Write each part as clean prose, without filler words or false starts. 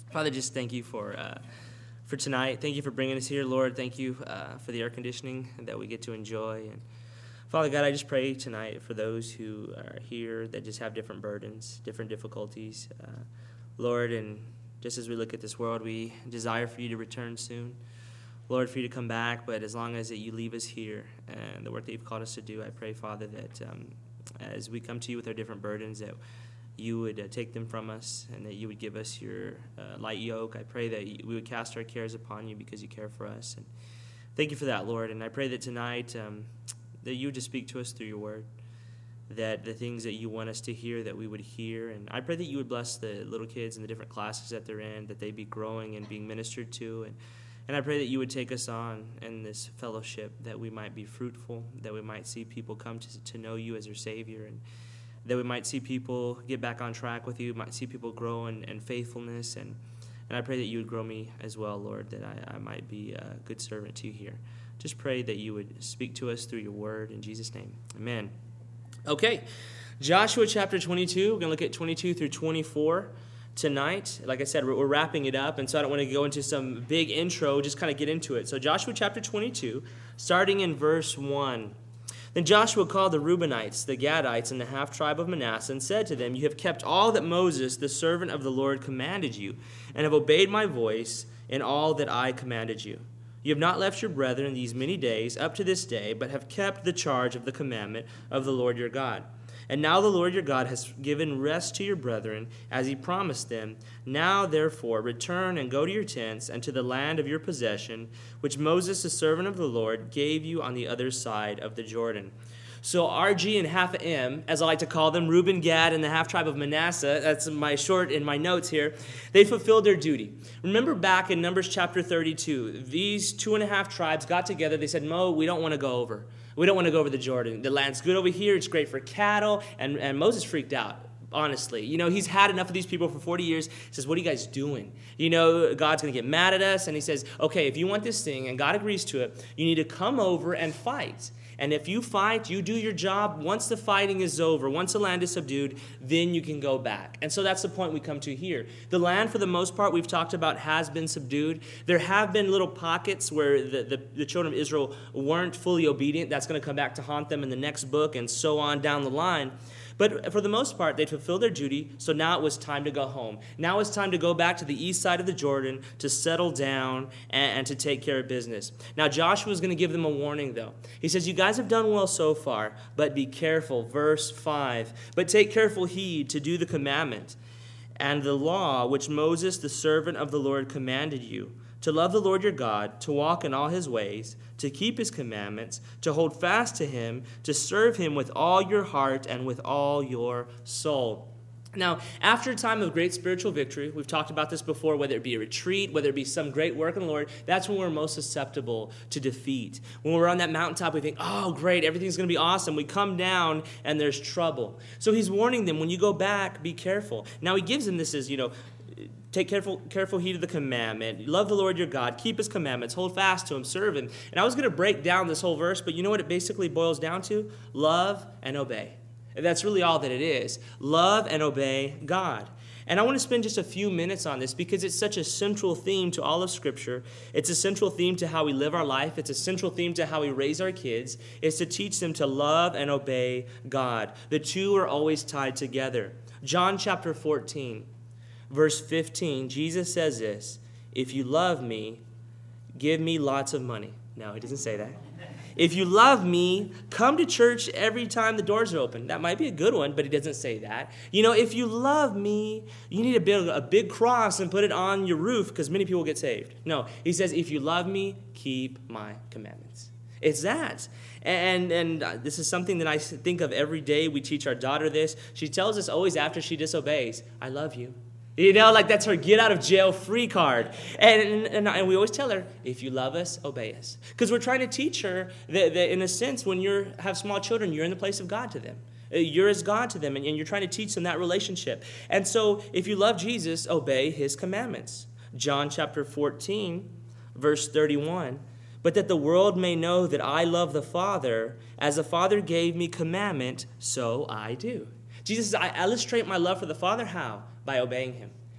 Father, just thank you for tonight. Thank you for bringing us here, Lord. Thank you for the air conditioning that we get to enjoy. And Father God, I just pray tonight for those who are here that just have different burdens, different difficulties. Lord, and just as we look at this world, we desire for you to return soon. Lord, for you to come back, but as long as you leave us here and the work that you've called us to do, I pray, Father, that as we come to you with our different burdens, that you would take them from us and that you would give us your light yoke. I pray that we would cast our cares upon you because you care for us. And thank you for that, Lord. And I pray that tonight that you would just speak to us through your word, that the things that you want us to hear, that we would hear. And I pray that you would bless the little kids and the different classes that they're in, that they be growing and being ministered to. And I pray that you would take us on in this fellowship, that we might be fruitful, that we might see people come to know you as their Savior, and that we might see people get back on track with you, might see people grow in faithfulness. And I pray that you would grow me as well, Lord, that I might be a good servant to you here. Just pray that you would speak to us through your word. In Jesus' name, amen. Okay, Joshua chapter 22. We're going to look at 22 through 24 tonight. Like I said, we're wrapping it up, and so I don't want to go into some big intro, just kind of get into it. So Joshua chapter 22, starting in verse 1. Then Joshua called the Reubenites, the Gadites, and the half-tribe of Manasseh, and said to them, "You have kept all that Moses, the servant of the Lord, commanded you, and have obeyed my voice in all that I commanded you. You have not left your brethren these many days up to this day, but have kept the charge of the commandment of the Lord your God. And now the Lord your God has given rest to your brethren, as he promised them. Now, therefore, return and go to your tents and to the land of your possession, which Moses, the servant of the Lord, gave you on the other side of the Jordan." So RG and half a M, as I like to call them, Reuben, Gad, and the half-tribe of Manasseh, that's my short in my notes here, they fulfilled their duty. Remember back in Numbers chapter 32, these 2.5 tribes got together. They said, "Mo, we don't want to go over. We don't want to go over the Jordan. The land's good over here. It's great for cattle." And Moses freaked out. Honestly, he's had enough of these people for 40 years. He says, "What are you guys doing? God's going to get mad at us." And he says, "Okay, if you want this thing," and God agrees to it, "you need to come over and fight. And if you fight, you do your job. Once the fighting is over, once the land is subdued, then you can go back." And so that's the point we come to here. The land, for the most part, we've talked about, has been subdued. There have been little pockets where the children of Israel weren't fully obedient. That's going to come back to haunt them in the next book and so on down the line. But for the most part, they fulfilled their duty, so now it was time to go home. Now it's time to go back to the east side of the Jordan to settle down and to take care of business. Now Joshua is going to give them a warning, though. He says, "You guys have done well so far, but be careful." Verse 5, "But take careful heed to do the commandment and the law which Moses, the servant of the Lord, commanded you, to love the Lord your God, to walk in all his ways, to keep his commandments, to hold fast to him, to serve him with all your heart and with all your soul." Now, after a time of great spiritual victory, we've talked about this before, whether it be a retreat, whether it be some great work in the Lord, that's when we're most susceptible to defeat. When we're on that mountaintop, we think, "Oh, great, everything's going to be awesome." We come down, and there's trouble. So he's warning them, when you go back, be careful. Now, he gives them this as, take careful heed of the commandment. Love the Lord your God. Keep his commandments. Hold fast to him. Serve him. And I was going to break down this whole verse, but you know what it basically boils down to? Love and obey. And that's really all that it is. Love and obey God. And I want to spend just a few minutes on this because it's such a central theme to all of Scripture. It's a central theme to how we live our life. It's a central theme to how we raise our kids. It's to teach them to love and obey God. The two are always tied together. John chapter 14. Verse 15, Jesus says this, "If you love me, give me lots of money." No, he doesn't say that. "If you love me, come to church every time the doors are open." That might be a good one, but he doesn't say that. If you love me, you need to build a big cross and put it on your roof because many people get saved. No, he says, "If you love me, keep my commandments." It's that. And this is something that I think of every day. We teach our daughter this. She tells us always after she disobeys, "I love you." That's her get out of jail free card. And we always tell her, if you love us, obey us. Because we're trying to teach her that in a sense, when you have small children, you're in the place of God to them. You're as God to them, and you're trying to teach them that relationship. And so if you love Jesus, obey his commandments. John chapter 14, verse 31. "But that the world may know that I love the Father, as the Father gave me commandment, so I do." Jesus says, I illustrate my love for the Father. How? By obeying him.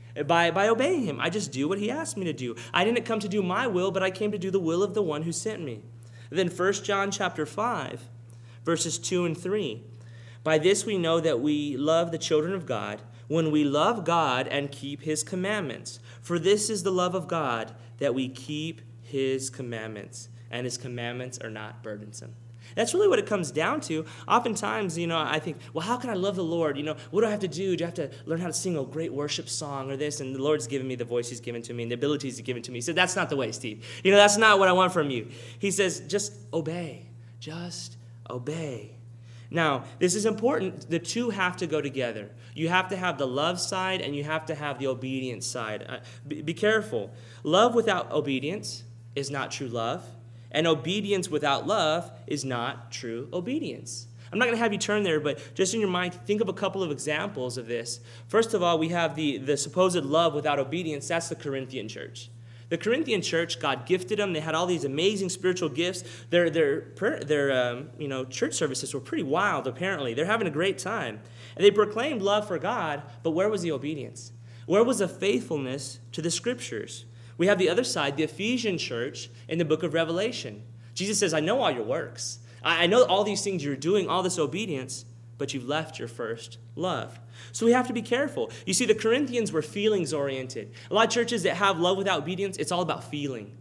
by obeying him. I just do what he asked me to do. I didn't come to do my will, but I came to do the will of the one who sent me. Then 1 John chapter 5, verses 2 and 3. By this we know that we love the children of God, when we love God and keep his commandments. For this is the love of God, that we keep his commandments, and his commandments are not burdensome. That's really what it comes down to. Oftentimes, I think, well, how can I love the Lord? What do I have to do? Do I have to learn how to sing a great worship song or this? And the Lord's given me the voice he's given to me and the abilities he's given to me. He said, that's not the way, Steve. That's not what I want from you. He says, just obey. Just obey. Now, this is important. The two have to go together. You have to have the love side and you have to have the obedience side. Be careful. Love without obedience is not true love. And obedience without love is not true obedience. I'm not going to have you turn there, but just in your mind, think of a couple of examples of this. First of all, we have the supposed love without obedience. That's the Corinthian church. The Corinthian church, God gifted them. They had all these amazing spiritual gifts. Their church services were pretty wild, apparently. They're having a great time. And they proclaimed love for God, but where was the obedience? Where was the faithfulness to the Scriptures? We have the other side, the Ephesian church in the book of Revelation. Jesus says, I know all your works. I know all these things you're doing, all this obedience, but you've left your first love. So we have to be careful. You see, the Corinthians were feelings-oriented. A lot of churches that have love without obedience, it's all about feeling.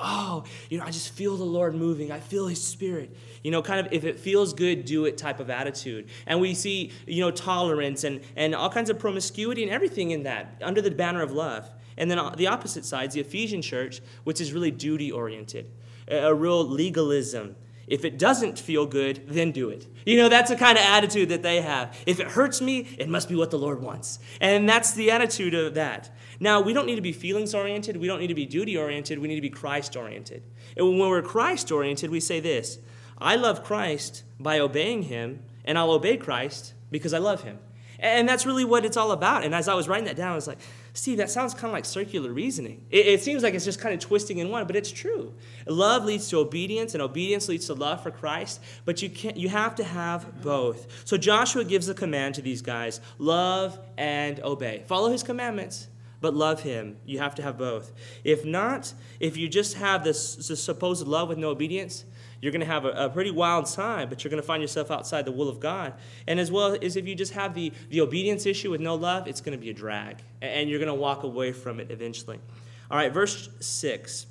I just feel the Lord moving. I feel his Spirit. Kind of if it feels good, do it type of attitude. And we see, tolerance and all kinds of promiscuity and everything in that under the banner of love. And then the opposite side, the Ephesian church, which is really duty-oriented, a real legalism. If it doesn't feel good, then do it. That's the kind of attitude that they have. If it hurts me, it must be what the Lord wants. And that's the attitude of that. Now, we don't need to be feelings-oriented. We don't need to be duty-oriented. We need to be Christ-oriented. And when we're Christ-oriented, we say this: I love Christ by obeying him, and I'll obey Christ because I love him. And that's really what it's all about. And as I was writing that down, I was like, Steve, that sounds kind of like circular reasoning. It seems like it's just kind of twisting in one, but it's true. Love leads to obedience, and obedience leads to love for Christ. But you have to have both. So Joshua gives a command to these guys: love and obey. Follow his commandments, but love him. You have to have both. If not, if you just have this supposed love with no obedience, you're going to have a pretty wild time, but you're going to find yourself outside the will of God. And as well as if you just have the obedience issue with no love, it's going to be a drag, and you're going to walk away from it eventually. All right, verse 6.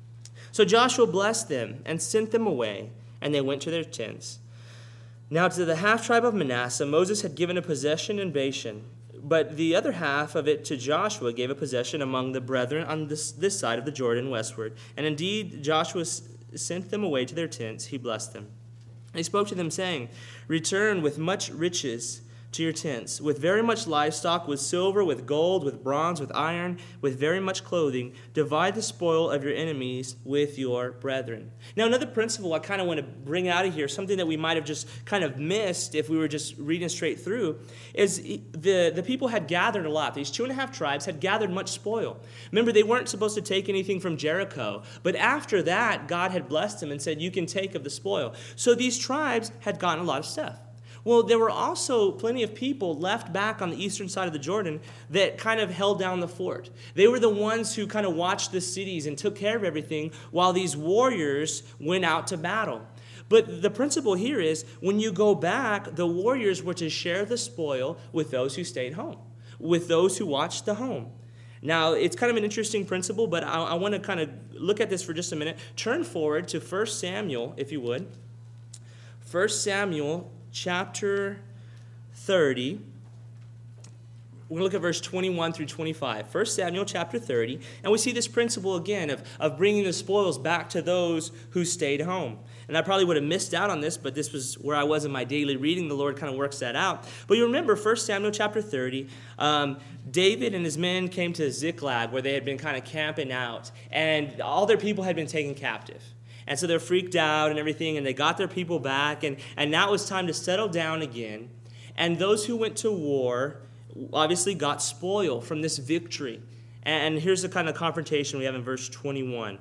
So Joshua blessed them and sent them away, and they went to their tents. Now to the half-tribe of Manasseh, Moses had given a possession in Bashan, but the other half of it to Joshua gave a possession among the brethren on this side of the Jordan westward. And indeed, Joshua sent them away to their tents. He blessed them. He spoke to them, saying, return with much riches to your tents, with very much livestock, with silver, with gold, with bronze, with iron, with very much clothing. Divide the spoil of your enemies with your brethren. Now, another principle I kind of want to bring out of here, something that we might have just kind of missed if we were just reading straight through, is the people had gathered a lot. These 2.5 tribes had gathered much spoil. Remember, they weren't supposed to take anything from Jericho, but after that, God had blessed them and said, you can take of the spoil. So these tribes had gotten a lot of stuff. Well, there were also plenty of people left back on the eastern side of the Jordan that kind of held down the fort. They were the ones who kind of watched the cities and took care of everything while these warriors went out to battle. But the principle here is when you go back, the warriors were to share the spoil with those who stayed home, with those who watched the home. Now, it's kind of an interesting principle, but I want to kind of look at this for just a minute. Turn forward to 1 Samuel, if you would. 1 Samuel chapter 30. We're going to look at verse 21 through 25. 1 Samuel chapter 30. And we see this principle again of bringing the spoils back to those who stayed home. And I probably would have missed out on this, but this was where I was in my daily reading. The Lord kind of works that out. But you remember 1 Samuel chapter 30, David and his men came to Ziklag where they had been kind of camping out. And all their people had been taken captive. And so they're freaked out and everything, and they got their people back, and now it was time to settle down again. And those who went to war obviously got spoil from this victory. And here's the kind of confrontation we have in verse 21.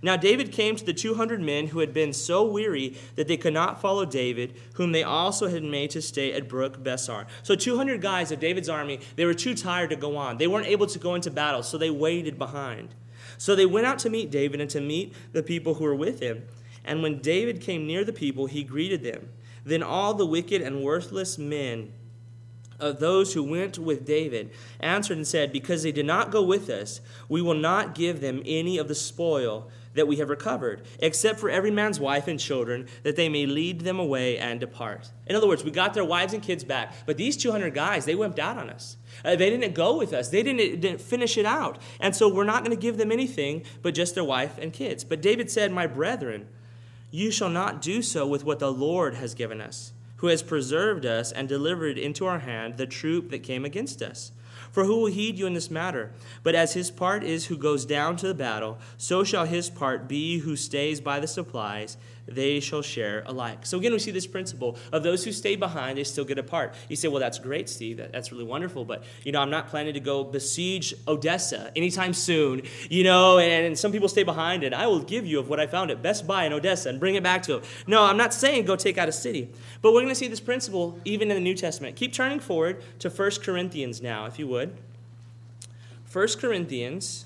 Now David came to the 200 men who had been so weary that they could not follow David, whom they also had made to stay at Brook Besar. So 200 guys of David's army, they were too tired to go on. They weren't able to go into battle, so they waited behind. So they went out to meet David and to meet the people who were with him. And when David came near the people, he greeted them. Then all the wicked and worthless men of those who went with David answered and said, because they did not go with us, we will not give them any of the spoil that we have recovered, except for every man's wife and children, that they may lead them away and depart. In other words, we got their wives and kids back, but these 200 guys, they wimped out on us. They didn't go with us. They didn't finish it out. And so we're not going to give them anything but just their wife and kids. But David said, my brethren, you shall not do so with what the Lord has given us, who has preserved us and delivered into our hand the troop that came against us. For who will heed you in this matter? But as his part is who goes down to the battle, so shall his part be who stays by the supplies. They shall share alike. So again, we see this principle of those who stay behind, they still get a part. You say, well, that's great, Steve. That's really wonderful. But, I'm not planning to go besiege Odessa anytime soon. And some people stay behind, and I will give you of what I found at Best Buy in Odessa and bring it back to them. No, I'm not saying go take out a city. But we're going to see this principle even in the New Testament. Keep turning forward to 1 Corinthians now, if you would. 1 Corinthians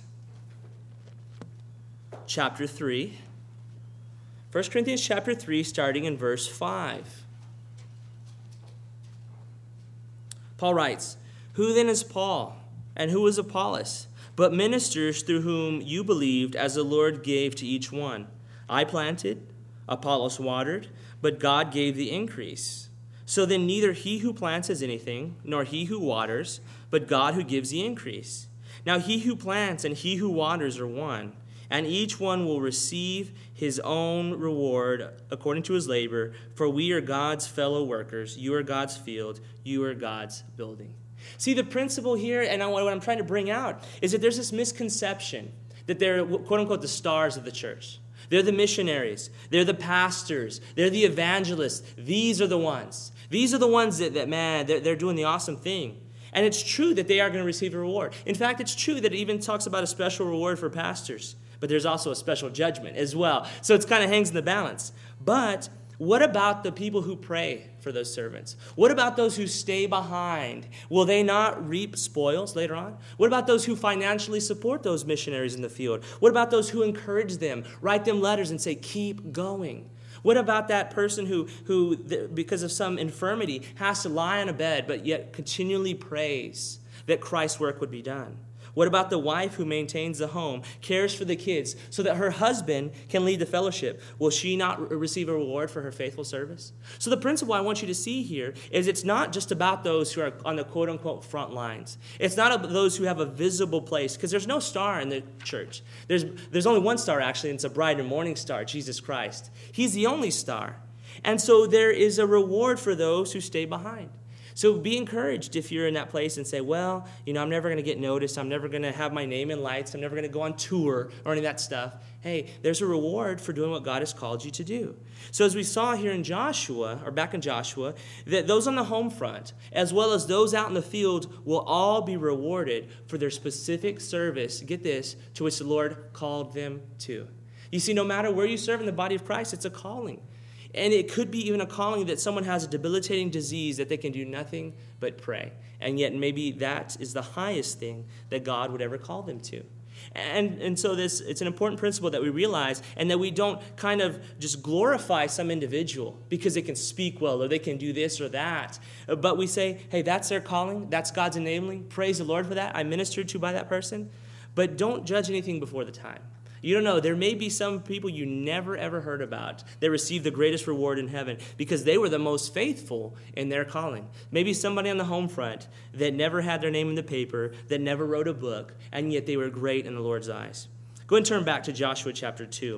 chapter 3. 1 Corinthians chapter 3, starting in verse 5. Paul writes, who then is Paul, and who is Apollos, but ministers through whom you believed, as the Lord gave to each one? I planted, Apollos watered, but God gave the increase. So then neither he who plants has anything, nor he who waters, but God who gives the increase. Now he who plants and he who waters are one, and each one will receive his own reward according to his labor, for we are God's fellow workers. You are God's field. You are God's building. See, the principle here, and what I'm trying to bring out, is that there's this misconception that they're, quote-unquote, the stars of the church. They're the missionaries. They're the pastors. They're the evangelists. These are the ones. These are the ones that man, they're doing the awesome thing. And it's true that they are going to receive a reward. In fact, it's true that it even talks about a special reward for pastors. But there's also a special judgment as well. So it kind of hangs in the balance. But what about the people who pray for those servants? What about those who stay behind? Will they not reap spoils later on? What about those who financially support those missionaries in the field? What about those who encourage them, write them letters and say, keep going? What about that person who, because of some infirmity, has to lie on a bed, but yet continually prays that Christ's work would be done? What about the wife who maintains the home, cares for the kids, so that her husband can lead the fellowship? Will she not receive a reward for her faithful service? So the principle I want you to see here is it's not just about those who are on the quote-unquote front lines. It's not about those who have a visible place, because there's no star in the church. There's only one star, actually, and it's a bright and morning star, Jesus Christ. He's the only star. And so there is a reward for those who stay behind. So be encouraged if you're in that place and say, well, I'm never going to get noticed. I'm never going to have my name in lights. I'm never going to go on tour or any of that stuff. Hey, there's a reward for doing what God has called you to do. So as we saw here in Joshua, or back in Joshua, that those on the home front, as well as those out in the field, will all be rewarded for their specific service, get this, to which the Lord called them to. You see, no matter where you serve in the body of Christ, it's a calling. And it could be even a calling that someone has a debilitating disease that they can do nothing but pray. And yet maybe that is the highest thing that God would ever call them to. And so it's an important principle that we realize, and that we don't kind of just glorify some individual because they can speak well or they can do this or that. But we say, hey, that's their calling. That's God's enabling. Praise the Lord for that. I'm ministered to by that person. But don't judge anything before the time. You don't know. There may be some people you never, ever heard about that receive the greatest reward in heaven because they were the most faithful in their calling. Maybe somebody on the home front that never had their name in the paper, that never wrote a book, and yet they were great in the Lord's eyes. Go and turn back to Joshua chapter 2.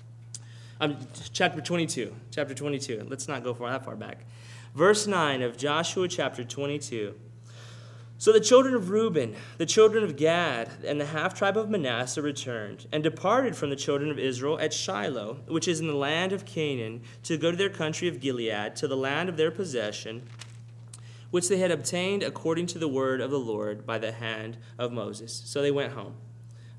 Chapter 22. Chapter 22. Let's not go that far back. Verse 9 of Joshua chapter 22. So the children of Reuben, the children of Gad, and the half-tribe of Manasseh returned, and departed from the children of Israel at Shiloh, which is in the land of Canaan, to go to their country of Gilead, to the land of their possession, which they had obtained according to the word of the Lord by the hand of Moses. So they went home.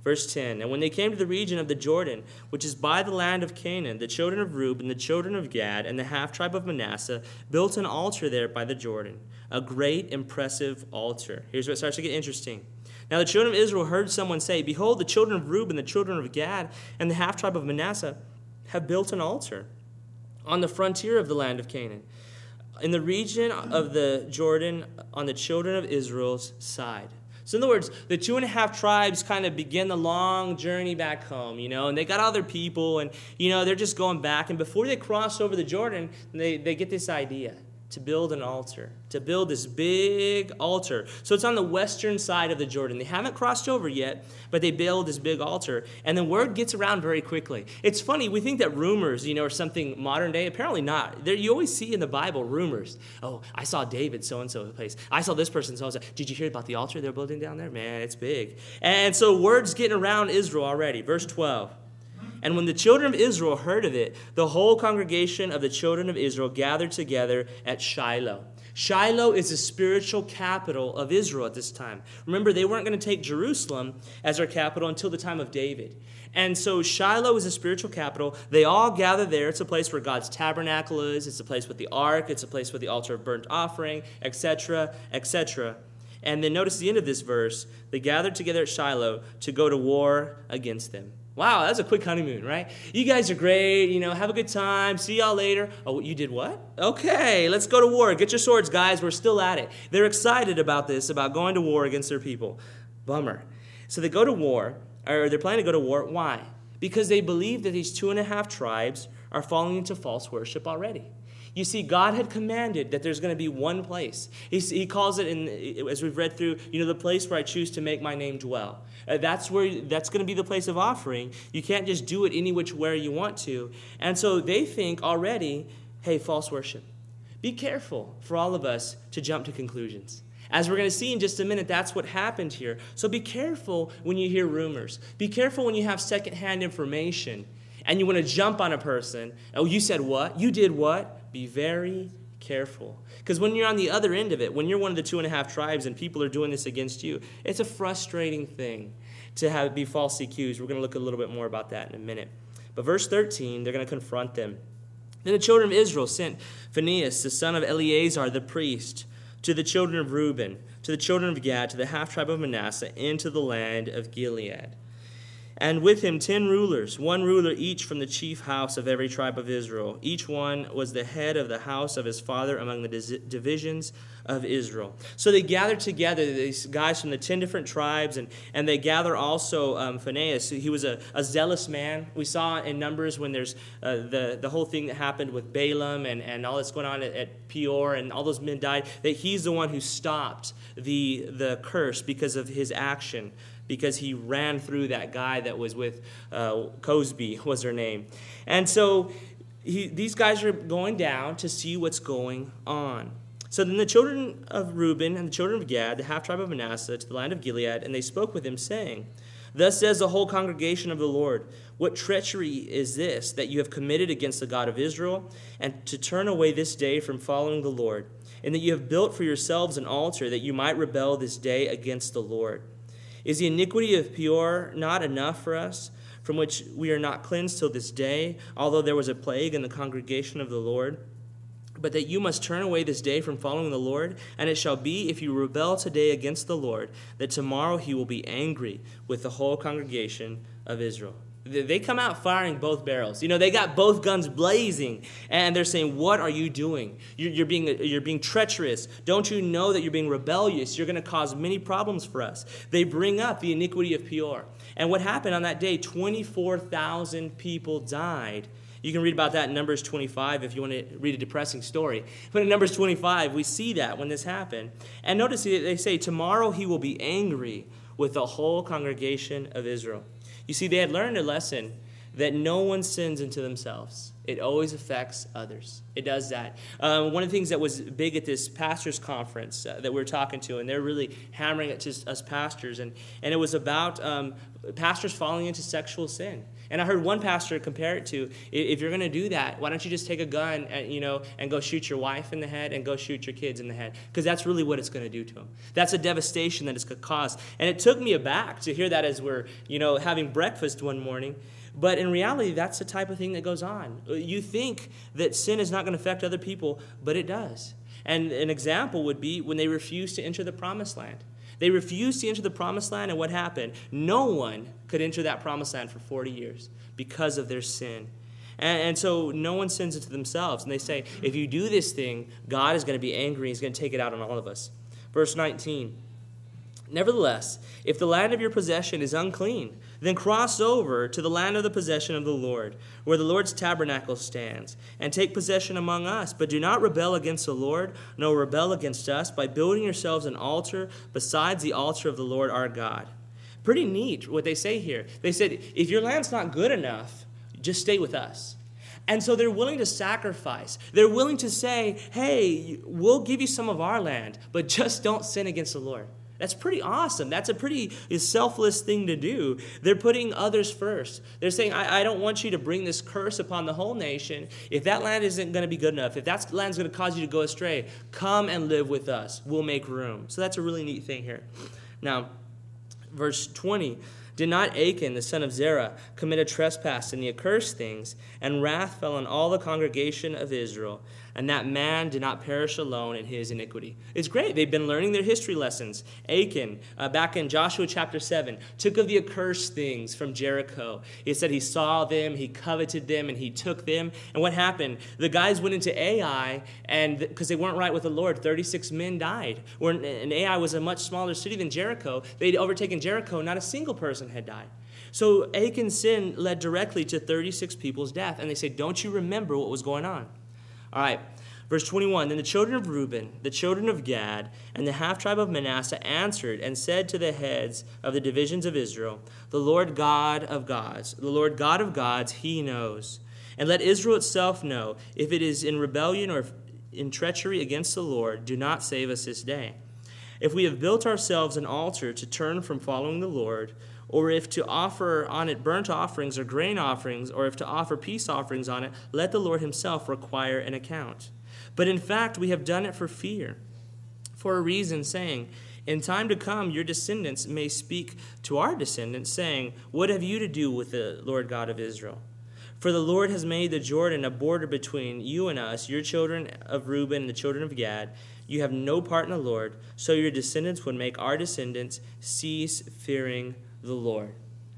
Verse 10, and when they came to the region of the Jordan, which is by the land of Canaan, the children of Reuben, the children of Gad, and the half-tribe of Manasseh built an altar there by the Jordan, a great, impressive altar. Here's where it starts to get interesting. Now the children of Israel heard someone say, behold, the children of Reuben, the children of Gad, and the half-tribe of Manasseh have built an altar on the frontier of the land of Canaan, in the region of the Jordan, on the children of Israel's side. So in other words, the 2.5 tribes kind of begin the long journey back home, and they got all their people, and, they're just going back. And before they cross over the Jordan, they get this idea to build an altar, to build this big altar. So it's on the western side of the Jordan. They haven't crossed over yet, but they build this big altar. And then word gets around very quickly. It's funny, we think that rumors, are something modern day. Apparently not. You always see in the Bible rumors. Oh, I saw David so-and-so place. I saw this person so-and-so. Did you hear about the altar they're building down there? Man, it's big. And so word's getting around Israel already. Verse 12. And when the children of Israel heard of it, the whole congregation of the children of Israel gathered together at Shiloh. Shiloh is the spiritual capital of Israel at this time. Remember, they weren't going to take Jerusalem as their capital until the time of David. And so Shiloh is a spiritual capital. They all gather there. It's a place where God's tabernacle is. It's a place with the ark. It's a place with the altar of burnt offering, etc., etc. And then notice the end of this verse. They gathered together at Shiloh to go to war against them. Wow, that was a quick honeymoon, right? You guys are great, have a good time, see y'all later. Oh, you did what? Okay, let's go to war. Get your swords, guys, we're still at it. They're excited about this, about going to war against their people. Bummer. So they go to war, or they're planning to go to war. Why? Because they believe that these 2.5 tribes are falling into false worship already. You see, God had commanded that there's going to be one place. He calls it, as we've read through, the place where I choose to make my name dwell. That's going to be the place of offering. You can't just do it any which way you want to. And so they think already, hey, false worship. Be careful for all of us to jump to conclusions. As we're going to see in just a minute, that's what happened here. So be careful when you hear rumors. Be careful when you have secondhand information and you want to jump on a person. Oh, you said what? You did what? Be very careful. Because when you're on the other end of it, when you're one of the 2.5 tribes and people are doing this against you, it's a frustrating thing to be falsely accused. We're going to look a little bit more about that in a minute. But verse 13, they're going to confront them. Then the children of Israel sent Phinehas, the son of Eleazar, the priest, to the children of Reuben, to the children of Gad, to the half-tribe of Manasseh, into the land of Gilead. And with him 10 rulers, 1 ruler each from the chief house of every tribe of Israel. Each one was the head of the house of his father among the divisions of Israel. So they gathered together, these guys from the 10 different tribes, and they gather also Phinehas. He was a zealous man. We saw in Numbers when there's the whole thing that happened with Balaam and all that's going on at Peor, and all those men died, that he's the one who stopped the curse because of his action, because he ran through that guy that was with Cosby, was her name. And so these guys are going down to see what's going on. So then the children of Reuben and the children of Gad, the half-tribe of Manasseh, to the land of Gilead, and they spoke with him, saying, Thus says the whole congregation of the Lord, what treachery is this that you have committed against the God of Israel, and to turn away this day from following the Lord, and that you have built for yourselves an altar that you might rebel this day against the Lord? Is the iniquity of Peor not enough for us, from which we are not cleansed till this day, although there was a plague in the congregation of the Lord? But that you must turn away this day from following the Lord, and it shall be, if you rebel today against the Lord, that tomorrow he will be angry with the whole congregation of Israel. They come out firing both barrels. They got both guns blazing, and they're saying, what are you doing? You're being treacherous. Don't you know that you're being rebellious? You're going to cause many problems for us. They bring up the iniquity of Peor. And what happened on that day, 24,000 people died. You can read about that in Numbers 25 if you want to read a depressing story. But in Numbers 25, we see that when this happened. And notice they say, tomorrow he will be angry with the whole congregation of Israel. You see, they had learned a lesson that no one sins into themselves. It always affects others. It does that. One of the things that was big at this pastors' conference that we were talking to, and they're really hammering it to us pastors, and it was about pastors falling into sexual sin. And I heard one pastor compare it to, if you're going to do that, why don't you just take a gun and go shoot your wife in the head and go shoot your kids in the head? Because that's really what it's going to do to them. That's a devastation that it's going to cause. And it took me aback to hear that as we're having breakfast one morning. But in reality, that's the type of thing that goes on. You think that sin is not going to affect other people, but it does. And an example would be when they refused to enter the promised land. They refused to enter the promised land, and what happened? No one could enter that promised land for 40 years because of their sin. And so no one sins it to themselves. And they say, if you do this thing, God is going to be angry. He's going to take it out on all of us. Verse 19, nevertheless, if the land of your possession is unclean, then cross over to the land of the possession of the Lord, where the Lord's tabernacle stands, and take possession among us. But do not rebel against the Lord, nor rebel against us, by building yourselves an altar besides the altar of the Lord our God. Pretty neat what they say here. They said, if your land's not good enough, just stay with us. And so they're willing to sacrifice. They're willing to say, hey, we'll give you some of our land, but just don't sin against the Lord. That's pretty awesome. That's a pretty selfless thing to do. They're putting others first. They're saying, I don't want you to bring this curse upon the whole nation. If that land isn't going to be good enough, if that land's going to cause you to go astray, come and live with us. We'll make room. So that's a really neat thing here. Now, verse 20, did not Achan, the son of Zerah, commit a trespass in the accursed things, and wrath fell on all the congregation of Israel, and that man did not perish alone in his iniquity. It's great. They've been learning their history lessons. Achan, back in Joshua chapter 7, took of the accursed things from Jericho. He said he saw them, he coveted them, and he took them. And what happened? The guys went into Ai, and because they weren't right with the Lord, 36 men died. And Ai was a much smaller city than Jericho. They'd overtaken Jericho, not a single person had died. So Achan's sin led directly to 36 people's death. And they say, don't you remember what was going on? All right, verse 21, then the children of Reuben, the children of Gad, and the half-tribe of Manasseh answered and said to the heads of the divisions of Israel, the Lord God of gods, he knows. And let Israel itself know, if it is in rebellion or in treachery against the Lord, do not save us this day. If we have built ourselves an altar to turn from following the Lord, or if to offer on it burnt offerings or grain offerings, or if to offer peace offerings on it, let the Lord himself require an account. But in fact, we have done it for fear, for a reason, saying, in time to come, your descendants may speak to our descendants, saying, what have you to do with the Lord God of Israel? For the Lord has made the Jordan a border between you and us, your children of Reuben and the children of Gad. You have no part in the Lord, so your descendants would make our descendants cease fearing the Lord.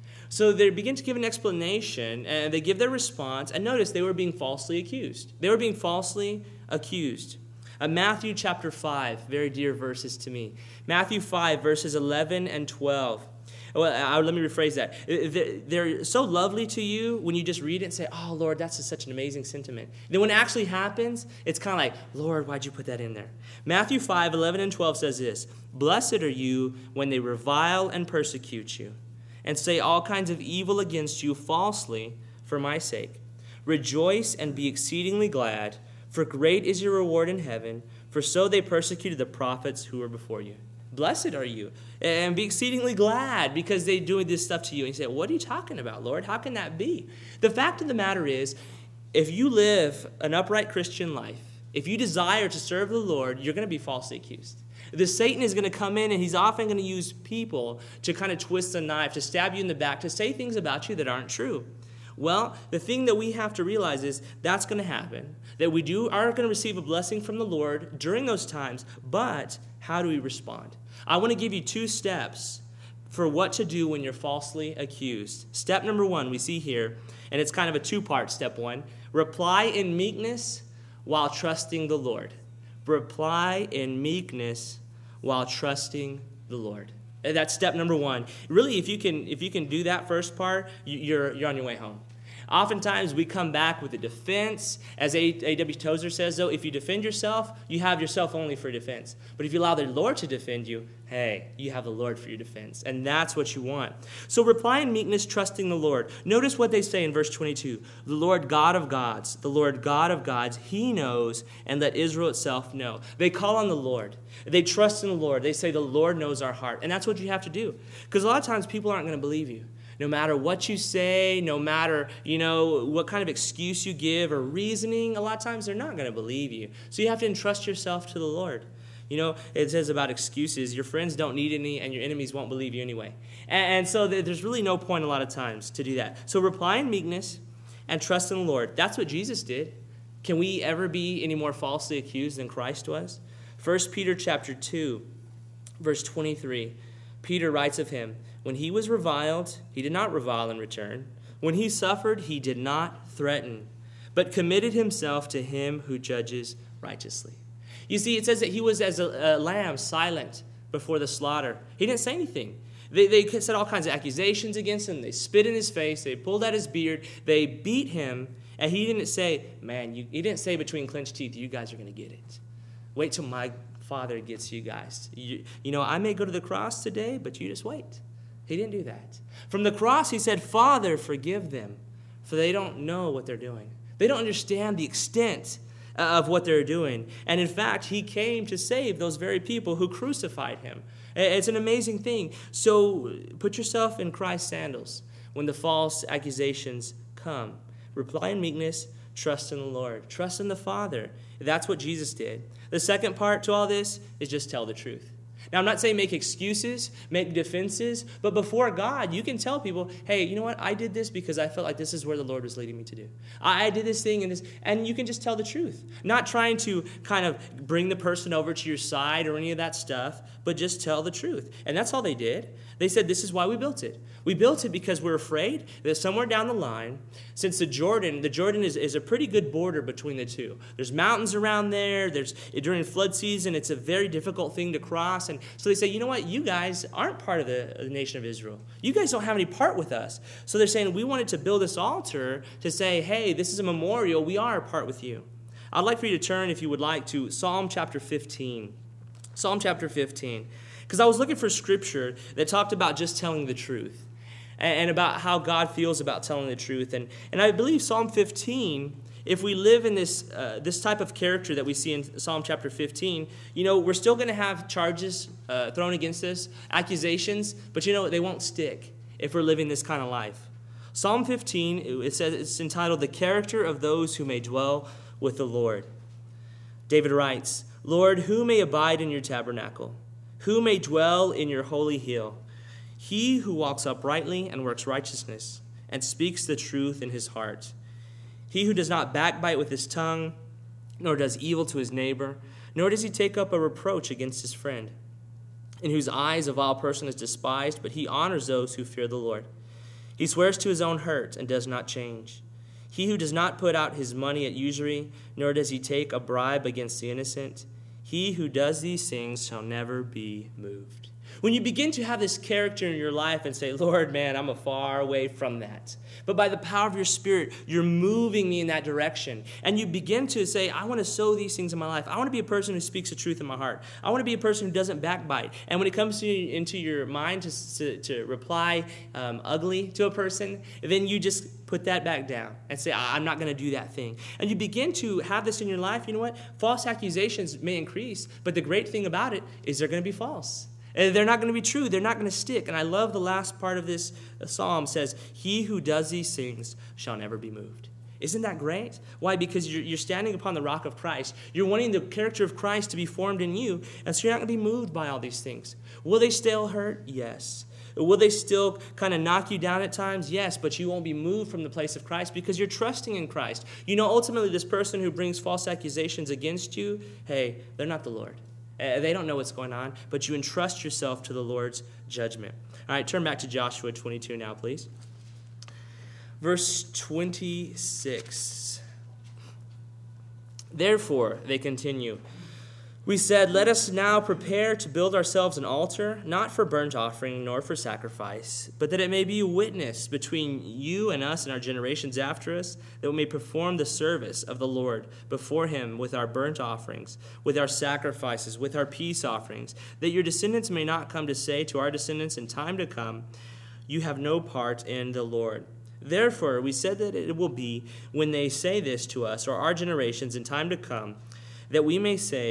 So they begin to give an explanation, and they give their response. And notice they were being falsely accused. They were being falsely accused. Matthew chapter 5, very dear verses to me. Matthew 5, verses 11 and 12. Well, let me rephrase that. They're so lovely to you when you just read it and say, oh, Lord, that's such an amazing sentiment. And then when it actually happens, it's kind of like, Lord, why'd you put that in there? Matthew 5, 11 and 12 says this, blessed are you when they revile and persecute you, and say all kinds of evil against you falsely for my sake. Rejoice and be exceedingly glad, for great is your reward in heaven, for so they persecuted the prophets who were before you. Blessed are you, and be exceedingly glad because they're doing this stuff to you. And you say, what are you talking about, Lord? How can that be? The fact of the matter is, if you live an upright Christian life, if you desire to serve the Lord, you're going to be falsely accused. The Satan is going to come in, and he's often going to use people to kind of twist the knife, to stab you in the back, to say things about you that aren't true. Well, the thing that we have to realize is that's going to happen, that we are going to receive a blessing from the Lord during those times, but how do we respond? I want to give you 2 steps for what to do when you're falsely accused. Step number 1 we see here, and it's kind of a 2-part step 1. Reply in meekness while trusting the Lord. Reply in meekness while trusting the Lord. That's step number 1. Really, if you can do that first part, you're on your way home. Oftentimes, we come back with a defense. As A.W. Tozer says, though, if you defend yourself, you have yourself only for defense. But if you allow the Lord to defend you, hey, you have the Lord for your defense. And that's what you want. So reply in meekness, trusting the Lord. Notice what they say in verse 22. The Lord God of gods, he knows, and let Israel itself know. They call on the Lord. They trust in the Lord. They say the Lord knows our heart. And that's what you have to do. Because a lot of times people aren't going to believe you. No matter what you say, no matter, what kind of excuse you give or reasoning, a lot of times they're not going to believe you. So you have to entrust yourself to the Lord. It says about excuses, your friends don't need any and your enemies won't believe you anyway. And so there's really no point a lot of times to do that. So reply in meekness and trust in the Lord. That's what Jesus did. Can we ever be any more falsely accused than Christ was? 1 Peter chapter 2, verse 23, Peter writes of him, when he was reviled, he did not revile in return. When he suffered, he did not threaten, but committed himself to him who judges righteously. You see, it says that he was as a lamb, silent before the slaughter. He didn't say anything. They said all kinds of accusations against him. They spit in his face. They pulled out his beard. They beat him. And he didn't say, he didn't say between clenched teeth, you guys are going to get it. Wait till my Father gets you guys. I may go to the cross today, but you just wait. He didn't do that. From the cross, he said, Father, forgive them, for they don't know what they're doing. They don't understand the extent of what they're doing. And in fact, he came to save those very people who crucified him. It's an amazing thing. So put yourself in Christ's sandals when the false accusations come. Reply in meekness, trust in the Lord. Trust in the Father. That's what Jesus did. The second part to all this is just tell the truth. Now, I'm not saying make excuses, make defenses, but before God, you can tell people, hey, you know what? I did this because I felt like this is where the Lord was leading me to do. I did this thing and you can just tell the truth. Not trying to kind of bring the person over to your side or any of that stuff, but just tell the truth. And that's all they did. They said, this is why we built it. We built it because we're afraid that somewhere down the line, since the Jordan is a pretty good border between the two. There's mountains around there. During flood season, it's a very difficult thing to cross. And so they say, you know what? You guys aren't part of the nation of Israel. You guys don't have any part with us. So they're saying, we wanted to build this altar to say, hey, this is a memorial. We are a part with you. I'd like for you to turn, if you would like, to Psalm chapter 15. Psalm chapter 15. Because I was looking for scripture that talked about just telling the truth and about how God feels about telling the truth. And I believe Psalm 15, if we live in this type of character that we see in Psalm chapter 15, we're still going to have charges thrown against us, accusations, but they won't stick if we're living this kind of life. Psalm 15, it says it's entitled, The Character of Those Who May Dwell with the Lord. David writes, Lord, who may abide in your tabernacle? Who may dwell in your holy hill? He who walks uprightly and works righteousness and speaks the truth in his heart. He who does not backbite with his tongue, nor does evil to his neighbor, nor does he take up a reproach against his friend, in whose eyes a vile person is despised, but he honors those who fear the Lord. He swears to his own hurt and does not change. He who does not put out his money at usury, nor does he take a bribe against the innocent, he who does these things shall never be moved. When you begin to have this character in your life and say, Lord, man, I'm far away from that. But by the power of your Spirit, you're moving me in that direction. And you begin to say, I want to sow these things in my life. I want to be a person who speaks the truth in my heart. I want to be a person who doesn't backbite. And when it comes into your mind to reply ugly to a person, then you just put that back down and say, I'm not going to do that thing. And you begin to have this in your life. You know what? False accusations may increase, but the great thing about it is they're going to be false. They're not going to be true. They're not going to stick. And I love the last part of this psalm says, he who does these things shall never be moved. Isn't that great? Why? Because you're standing upon the rock of Christ. You're wanting the character of Christ to be formed in you, and so you're not going to be moved by all these things. Will they still hurt? Yes. Will they still kind of knock you down at times? Yes, but you won't be moved from the place of Christ because you're trusting in Christ. Ultimately, this person who brings false accusations against you, hey, they're not the Lord. They don't know what's going on, but you entrust yourself to the Lord's judgment. All right, turn back to Joshua 22 now, please. Verse 26. Therefore, they continue, we said, let us now prepare to build ourselves an altar, not for burnt offering nor for sacrifice, but that it may be a witness between you and us and our generations after us, that we may perform the service of the Lord before him with our burnt offerings, with our sacrifices, with our peace offerings, that your descendants may not come to say to our descendants in time to come, you have no part in the Lord. Therefore, we said that it will be when they say this to us or our generations in time to come, that we may say,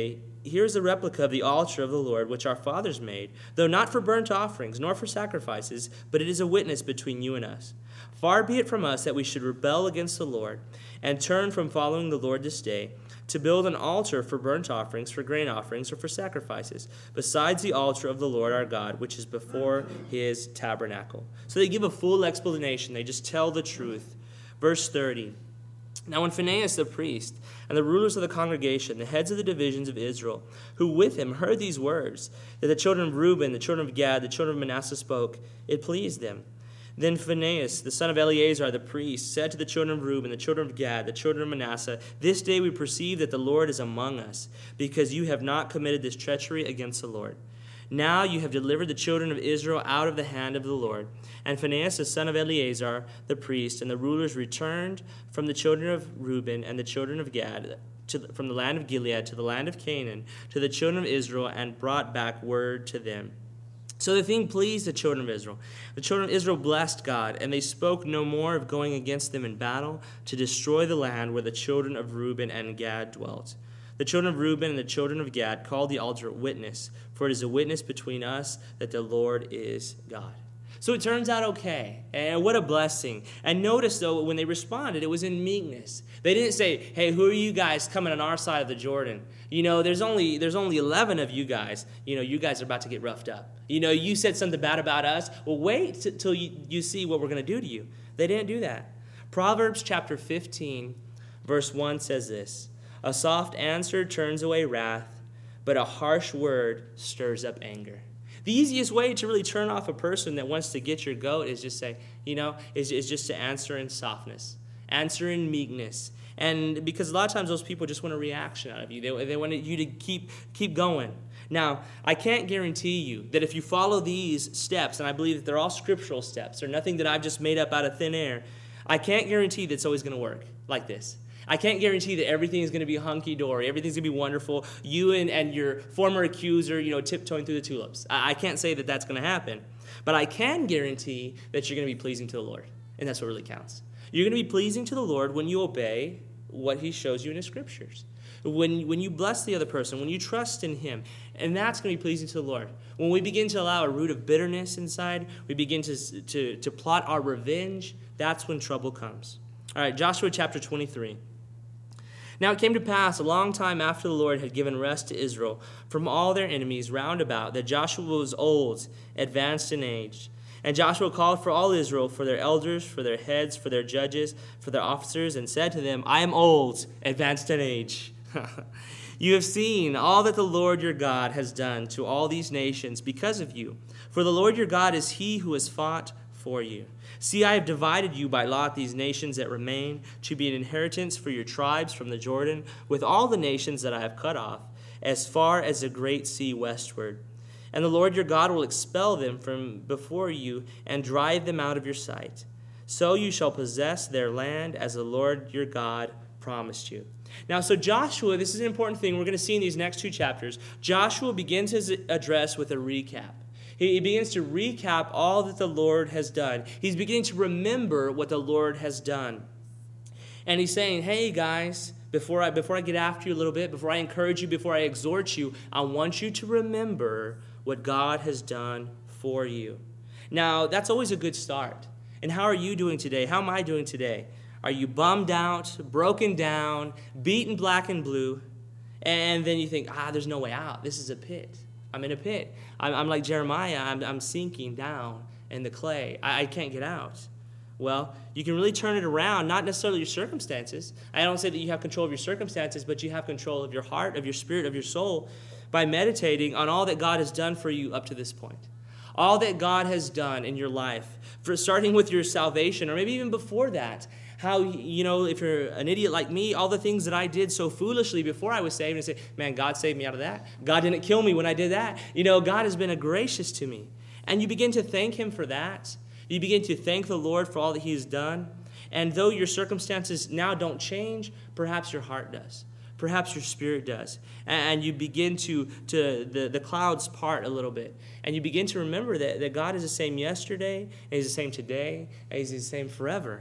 here's a replica of the altar of the Lord, which our fathers made, though not for burnt offerings, nor for sacrifices, but it is a witness between you and us. Far be it from us that we should rebel against the Lord, and turn from following the Lord this day, to build an altar for burnt offerings, for grain offerings, or for sacrifices, besides the altar of the Lord our God, which is before his tabernacle. So they give a full explanation. They just tell the truth. Verse 30. Now when Phinehas the priest and the rulers of the congregation, the heads of the divisions of Israel, who with him heard these words, that the children of Reuben, the children of Gad, the children of Manasseh spoke, it pleased them. Then Phinehas, the son of Eleazar the priest, said to the children of Reuben, the children of Gad, the children of Manasseh, this day we perceive that the Lord is among us, because you have not committed this treachery against the Lord. Now you have delivered the children of Israel out of the hand of the Lord. And Phinehas, the son of Eleazar the priest, and the rulers returned from the children of Reuben and the children of Gad, from the land of Gilead to the land of Canaan, to the children of Israel, and brought back word to them. So the thing pleased the children of Israel. The children of Israel blessed God, and they spoke no more of going against them in battle to destroy the land where the children of Reuben and Gad dwelt. The children of Reuben and the children of Gad called the altar witness, for it is a witness between us that the Lord is God. So it turns out okay, and what a blessing. And notice, though, when they responded, it was in meekness. They didn't say, hey, who are you guys coming on our side of the Jordan? You know, there's only 11 of you guys. You know, you guys are about to get roughed up. You know, you said something bad about us. Well, wait till you see what we're going to do to you. They didn't do that. Proverbs chapter 15, verse 1 says this, a soft answer turns away wrath, but a harsh word stirs up anger. The easiest way to really turn off a person that wants to get your goat is just say, is just to answer in softness, answer in meekness. And because a lot of times those people just want a reaction out of you. They want you to keep going. Now, I can't guarantee you that if you follow these steps, and I believe that they're all scriptural steps, they're nothing that I've just made up out of thin air, I can't guarantee that it's always going to work like this. I can't guarantee that everything is going to be hunky-dory, everything's going to be wonderful, you and your former accuser, tiptoeing through the tulips. I can't say that that's going to happen, but I can guarantee that you're going to be pleasing to the Lord, and that's what really counts. You're going to be pleasing to the Lord when you obey what he shows you in his scriptures, when you bless the other person, when you trust in him, and that's going to be pleasing to the Lord. When we begin to allow a root of bitterness inside, we begin to plot our revenge, that's when trouble comes. All right, Joshua chapter 23. Now it came to pass a long time after the Lord had given rest to Israel from all their enemies round about, that Joshua was old, advanced in age. And Joshua called for all Israel, for their elders, for their heads, for their judges, for their officers, and said to them, I am old, advanced in age. You have seen all that the Lord your God has done to all these nations because of you. For the Lord your God is he who has fought for you. See, I have divided you by lot these nations that remain to be an inheritance for your tribes from the Jordan, with all the nations that I have cut off, as far as the great sea westward. And the Lord your God will expel them from before you and drive them out of your sight. So you shall possess their land as the Lord your God promised you. Now, so Joshua, this is an important thing we're going to see in these next two chapters. Joshua begins his address with a recap. He begins to recap all that the Lord has done. He's beginning to remember what the Lord has done. And he's saying, hey, guys, before I get after you a little bit, before I encourage you, before I exhort you, I want you to remember what God has done for you. Now, that's always a good start. And how are you doing today? How am I doing today? Are you bummed out, broken down, beaten black and blue? And then you think, there's no way out. This is a pit. I'm in a pit. I'm like Jeremiah. I'm sinking down in the clay. I can't get out. Well, you can really turn it around, not necessarily your circumstances. I don't say that you have control of your circumstances, but you have control of your heart, of your spirit, of your soul, by meditating on all that God has done for you up to this point. All that God has done in your life, starting with your salvation, or maybe even before that. How, if you're an idiot like me, all the things that I did so foolishly before I was saved, and say, man, God saved me out of that. God didn't kill me when I did that. God has been gracious to me. And you begin to thank him for that. You begin to thank the Lord for all that he has done. And though your circumstances now don't change, perhaps your heart does. Perhaps your spirit does. And you begin the clouds part a little bit. And you begin to remember that God is the same yesterday, and he's the same today, and he's the same forever.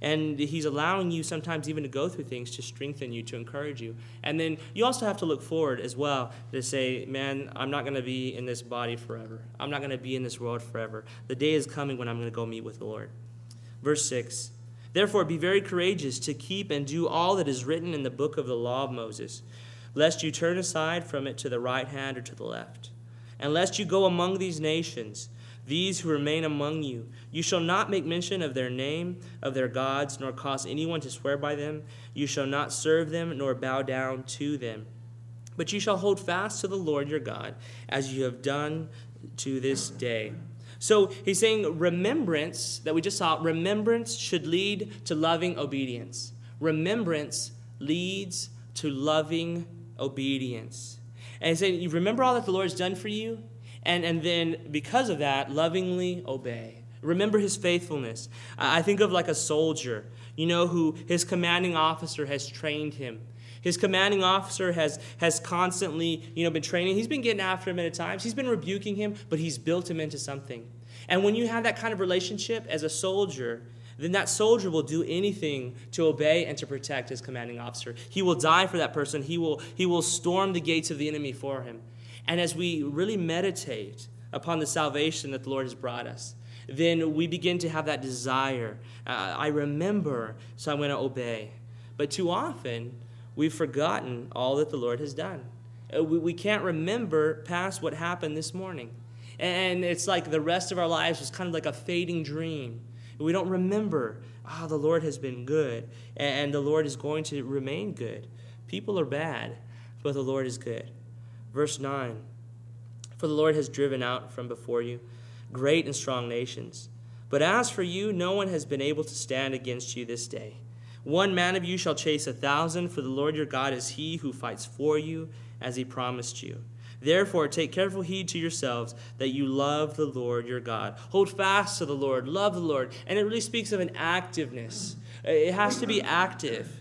And he's allowing you sometimes even to go through things to strengthen you, to encourage you. And then you also have to look forward as well to say, man, I'm not going to be in this body forever. I'm not going to be in this world forever. The day is coming when I'm going to go meet with the Lord. Verse 6, therefore be very courageous to keep and do all that is written in the book of the law of Moses, lest you turn aside from it to the right hand or to the left. And lest you go among these nations, these who remain among you, you shall not make mention of their name, of their gods, nor cause anyone to swear by them. You shall not serve them, nor bow down to them. But you shall hold fast to the Lord your God, as you have done to this day. So he's saying remembrance, that we just saw, remembrance should lead to loving obedience. Remembrance leads to loving obedience. And he's saying, you remember all that the Lord's done for you? And then because of that, lovingly obey. Remember his faithfulness. I think of like a soldier, who his commanding officer has trained him. His commanding officer has constantly, been training. He's been getting after him at times. He's been rebuking him, but he's built him into something. And when you have that kind of relationship as a soldier, then that soldier will do anything to obey and to protect his commanding officer. He will die for that person. He will storm the gates of the enemy for him. And as we really meditate upon the salvation that the Lord has brought us, then we begin to have that desire. I remember, so I'm going to obey. But too often, we've forgotten all that the Lord has done. We can't remember past what happened this morning. And it's like the rest of our lives was kind of like a fading dream. We don't remember, the Lord has been good, and the Lord is going to remain good. People are bad, but the Lord is good. Verse 9, for the Lord has driven out from before you great and strong nations. But as for you, no one has been able to stand against you this day. One man of you shall chase 1,000, for the Lord your God is he who fights for you, as he promised you. Therefore, take careful heed to yourselves that you love the Lord your God. Hold fast to the Lord, love the Lord. And it really speaks of an activeness. It has to be active.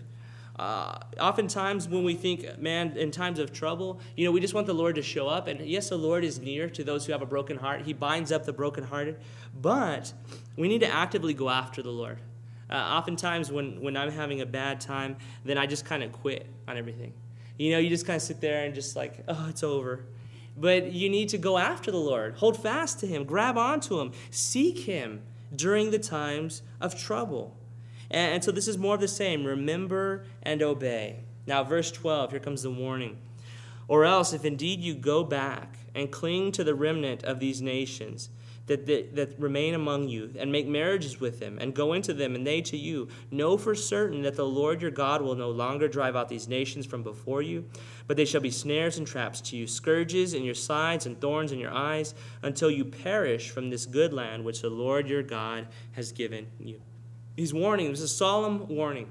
Oftentimes when we think, man, in times of trouble, we just want the Lord to show up. And yes, the Lord is near to those who have a broken heart. He binds up the brokenhearted. But we need to actively go after the Lord. Oftentimes when I'm having a bad time, then I just kind of quit on everything. You just kind of sit there and just like, it's over. But you need to go after the Lord. Hold fast to him. Grab onto him. Seek him during the times of trouble. And so this is more of the same. Remember and obey. Now, verse 12, here comes the warning. Or else, if indeed you go back and cling to the remnant of these nations that remain among you, and make marriages with them, and go into them, and they to you, know for certain that the Lord your God will no longer drive out these nations from before you, but they shall be snares and traps to you, scourges in your sides and thorns in your eyes, until you perish from this good land which the Lord your God has given you. He's warning. This is a solemn warning.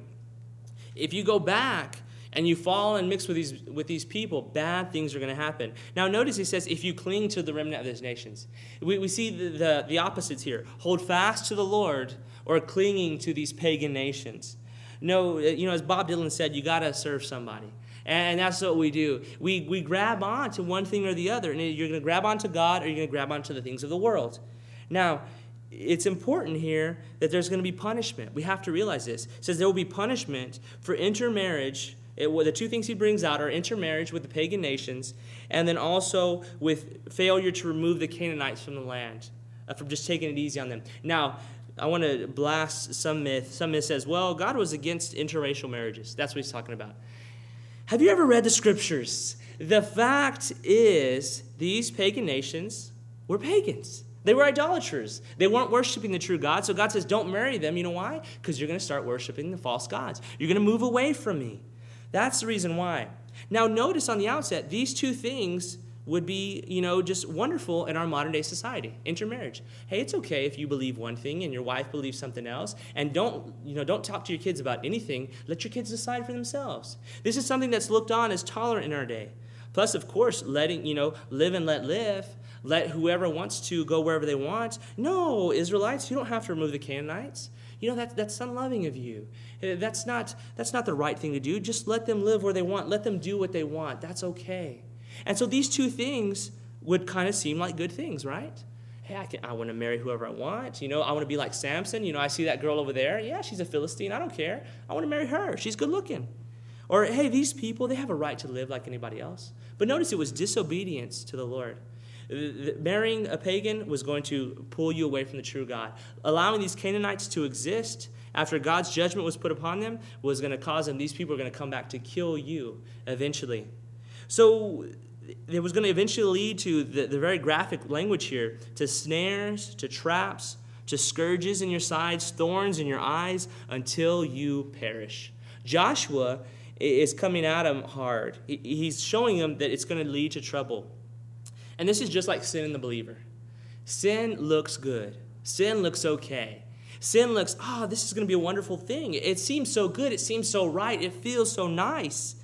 If you go back and you fall and mix with these people, bad things are going to happen. Now notice he says, if you cling to the remnant of those nations. We see the opposites here. Hold fast to the Lord, or clinging to these pagan nations. No, as Bob Dylan said, you got to serve somebody. And that's what we do. We grab on to one thing or the other. And you're going to grab onto God, or you're going to grab onto the things of the world. Now, it's important here that there's going to be punishment. We have to realize this. It says there will be punishment for intermarriage. The two things he brings out are intermarriage with the pagan nations, and then also with failure to remove the Canaanites from the land, from just taking it easy on them. Now, I want to blast some myth. Some myth says, well, God was against interracial marriages. That's what he's talking about. Have you ever read the scriptures? The fact is, these pagan nations were pagans. They were idolaters. They weren't worshiping the true God. So God says, don't marry them. You know why? Because you're going to start worshiping the false gods. You're going to move away from me. That's the reason why. Now, notice on the outset, these two things would be, just wonderful in our modern day society. Intermarriage. Hey, it's okay if you believe one thing and your wife believes something else. And don't talk to your kids about anything. Let your kids decide for themselves. This is something that's looked on as tolerant in our day. Plus, of course, letting, live and let live. Let whoever wants to go wherever they want. No, Israelites, you don't have to remove the Canaanites. That's unloving of you. That's not the right thing to do. Just let them live where they want. Let them do what they want. That's okay. And so these two things would kind of seem like good things, right? hey, I want to marry whoever I want. I want to be like Samson. I see that girl over there. Yeah, she's a Philistine. I don't care. I want to marry her. She's good looking. Or, hey, these people, they have a right to live like anybody else. But notice it was disobedience to the Lord. Marrying a pagan was going to pull you away from the true God. Allowing these Canaanites to exist after God's judgment was put upon them was going to cause them, these people are going to come back to kill you eventually. So it was going to eventually lead to the very graphic language here, to snares, to traps, to scourges in your sides, thorns in your eyes, until you perish. Joshua is coming at him hard. He's showing them that it's going to lead to trouble. And this is just like sin in the believer. Sin looks good. Sin looks okay. Sin looks, this is going to be a wonderful thing. It seems so good. It seems so right. It feels so nice.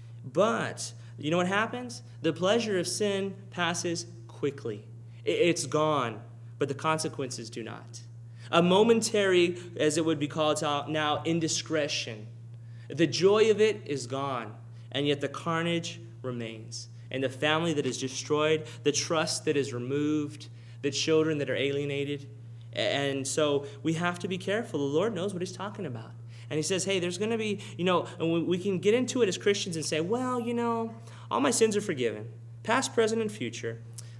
But you know what happens? The pleasure of sin passes quickly. It's gone, but the consequences do not. A momentary, as it would be called now, indiscretion. The joy of it is gone, and yet the carnage remains. And the family that is destroyed, the trust that is removed, the children that are alienated. And so we have to be careful. The Lord knows what he's talking about. And he says, hey, there's going to be, and we can get into it as Christians and say, well, all my sins are forgiven, past, present, and future.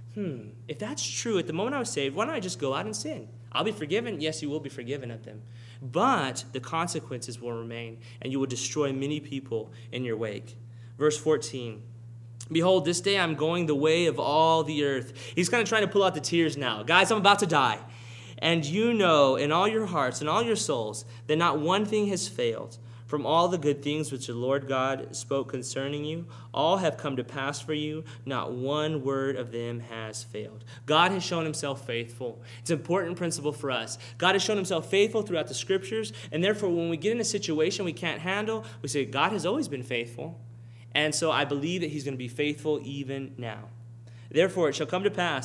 If that's true, at the moment I was saved, why don't I just go out and sin? I'll be forgiven. Yes, you will be forgiven of them. But the consequences will remain, and you will destroy many people in your wake. Verse 14. Behold, this day I'm going the way of all the earth. He's kind of trying to pull out the tears now. Guys, I'm about to die. And you know in all your hearts and all your souls that not one thing has failed. From all the good things which the Lord God spoke concerning you, all have come to pass for you. Not one word of them has failed. God has shown himself faithful. It's an important principle for us. God has shown himself faithful throughout the scriptures. And therefore, when we get in a situation we can't handle, we say, God has always been faithful. And so I believe that he's going to be faithful even now. Therefore, it shall come to pass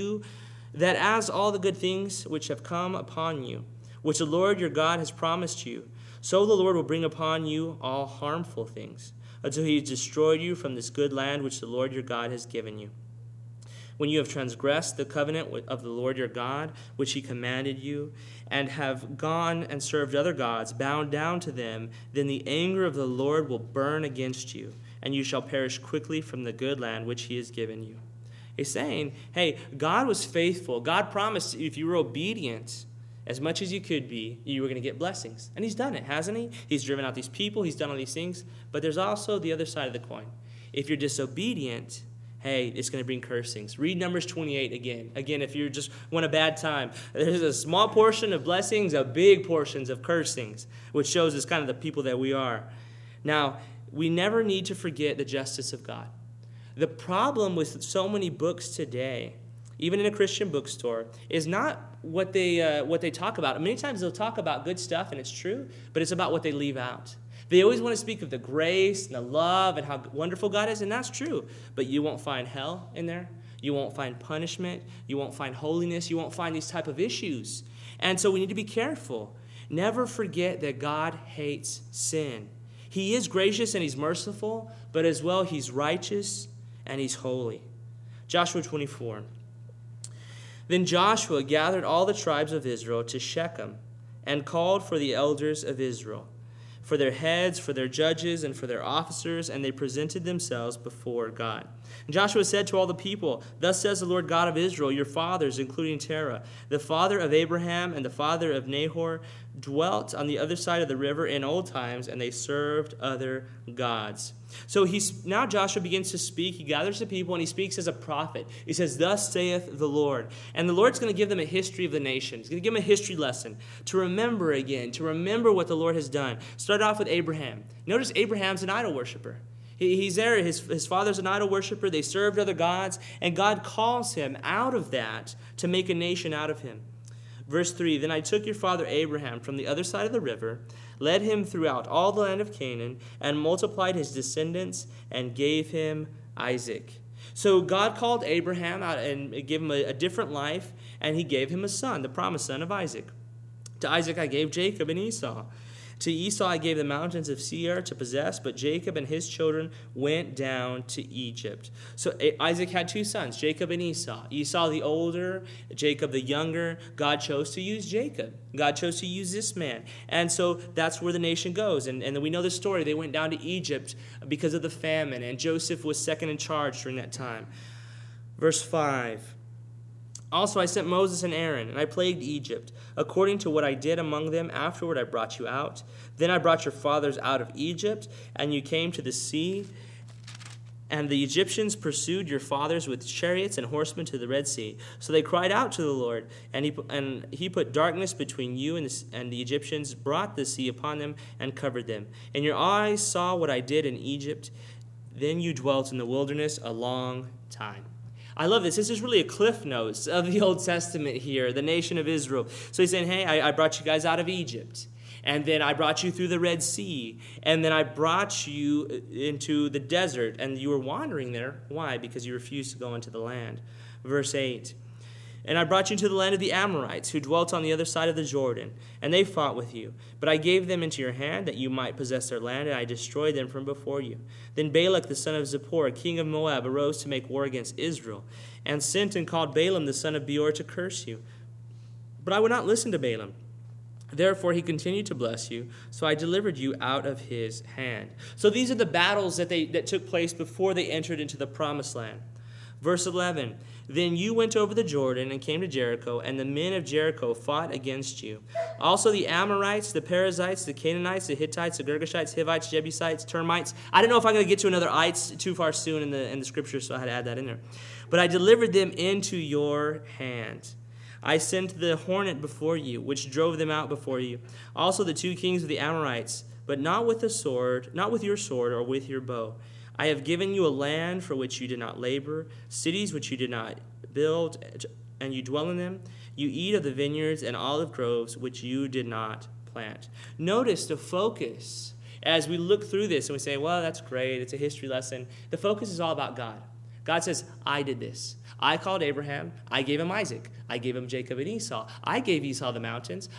that as all the good things which have come upon you, which the Lord your God has promised you, so the Lord will bring upon you all harmful things, until he has destroyed you from this good land which the Lord your God has given you. When you have transgressed the covenant of the Lord your God, which he commanded you, and have gone and served other gods, bound down to them, then the anger of the Lord will burn against you, and you shall perish quickly from the good land which he has given you. He's saying, hey, God was faithful. God promised if you were obedient, as much as you could be, you were going to get blessings. And he's done it, hasn't he? He's driven out these people. He's done all these things. But there's also the other side of the coin. If you're disobedient, hey, it's going to bring cursings. Read Numbers 28 again. Again, if you just want a bad time, there's a small portion of blessings, a big portions of cursings, which shows us kind of the people that we are. Now, we never need to forget the justice of God. The problem with so many books today, even in a Christian bookstore, is not what they talk about. Many times they'll talk about good stuff, and it's true, but it's about what they leave out. They always want to speak of the grace and the love and how wonderful God is, and that's true. But you won't find hell in there. You won't find punishment. You won't find holiness. You won't find these type of issues. And so we need to be careful. Never forget that God hates sin. He is gracious and he's merciful, but as well he's righteous and he's holy. Joshua 24. Then Joshua gathered all the tribes of Israel to Shechem and called for the elders of Israel, for their heads, for their judges, and for their officers, and they presented themselves before God. And Joshua said to all the people, Thus says the Lord God of Israel, your fathers, including Terah, the father of Abraham and the father of Nahor, dwelt on the other side of the river in old times, and they served other gods. So now Joshua begins to speak. He gathers the people, and he speaks as a prophet. He says, Thus saith the Lord. And the Lord's going to give them a history of the nation. He's going to give them a history lesson to remember again, to remember what the Lord has done. Start off with Abraham. Notice Abraham's an idol worshiper. He's there. His father's an idol worshiper. They served other gods, and God calls him out of that to make a nation out of him. Verse 3, Then I took your father Abraham from the other side of the river, led him throughout all the land of Canaan, and multiplied his descendants, and gave him Isaac. So God called Abraham out and gave him a different life, and he gave him a son, the promised son of Isaac. To Isaac I gave Jacob and Esau. To Esau I gave the mountains of Seir to possess, but Jacob and his children went down to Egypt. So Isaac had two sons, Jacob and Esau. Esau the older, Jacob the younger. God chose to use Jacob. God chose to use this man. And so that's where the nation goes. And we know the story. They went down to Egypt because of the famine, and Joseph was second in charge during that time. Verse 5. Also I sent Moses and Aaron, and I plagued Egypt, according to what I did among them. Afterward I brought you out. Then I brought your fathers out of Egypt, and you came to the sea. And the Egyptians pursued your fathers with chariots and horsemen to the Red Sea. So they cried out to the Lord, and he put darkness between you and the Egyptians, brought the sea upon them, and covered them. And your eyes saw what I did in Egypt. Then you dwelt in the wilderness a long time. I love this. This is really a cliff notes of the Old Testament here, the nation of Israel. So he's saying, hey, I brought you guys out of Egypt. And then I brought you through the Red Sea. And then I brought you into the desert. And you were wandering there. Why? Because you refused to go into the land. Verse 8. And I brought you to the land of the Amorites, who dwelt on the other side of the Jordan. And they fought with you. But I gave them into your hand, that you might possess their land, and I destroyed them from before you. Then Balak the son of Zippor, king of Moab, arose to make war against Israel, and sent and called Balaam the son of Beor to curse you. But I would not listen to Balaam. Therefore he continued to bless you, so I delivered you out of his hand. So these are the battles that took place before they entered into the promised land. Verse 11, then you went over the Jordan and came to Jericho, and the men of Jericho fought against you. Also the Amorites, the Perizzites, the Canaanites, the Hittites, the Girgashites, Hivites, Jebusites, Termites. I don't know if I'm going to get to another ites too far soon in the scripture, so I had to add that in there. But I delivered them into your hand. I sent the hornet before you, which drove them out before you. Also the two kings of the Amorites, but not with a sword, not with your sword or with your bow. I have given you a land for which you did not labor, cities which you did not build, and you dwell in them. You eat of the vineyards and olive groves which you did not plant. Notice the focus as we look through this and we say, well, that's great. It's a history lesson. The focus is all about God. God says, I did this. I called Abraham. I gave him Isaac. I gave him Jacob and Esau. I gave Esau the mountains.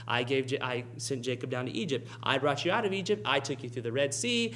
I sent Jacob down to Egypt. I brought you out of Egypt. I took you through the Red Sea.